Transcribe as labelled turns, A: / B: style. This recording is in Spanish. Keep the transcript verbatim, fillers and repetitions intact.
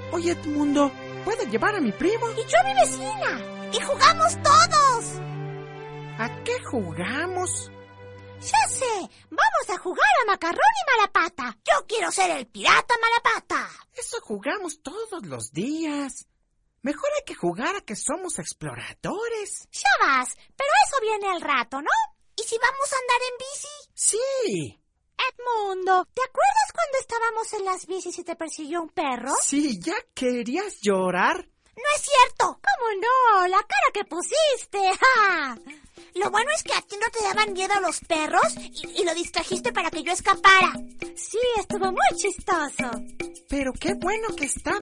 A: Oye, Edmundo, ¿puedo llevar a mi primo?
B: Y yo a mi vecina. Y jugamos todos.
A: ¿A qué jugamos?
B: Ya sé, vamos a jugar a macarrón y malapata. Yo quiero ser el pirata malapata.
A: Eso jugamos todos los días. Mejor hay que jugar a que somos exploradores.
B: Ya vas, pero eso viene al rato, ¿no? ¿Y si vamos a andar en bici?
A: Sí.
B: Edmundo, ¿te acuerdas cuando estábamos en las bicis y te persiguió un perro?
A: Sí, ¿ya querías llorar?
B: No es cierto. ¿Cómo no? La cara que pusiste. ¡Ja! Lo bueno es que a ti no te daban miedo los perros y, y lo distrajiste para que yo escapara. Sí, estuvo muy chistoso.
A: Pero qué bueno que está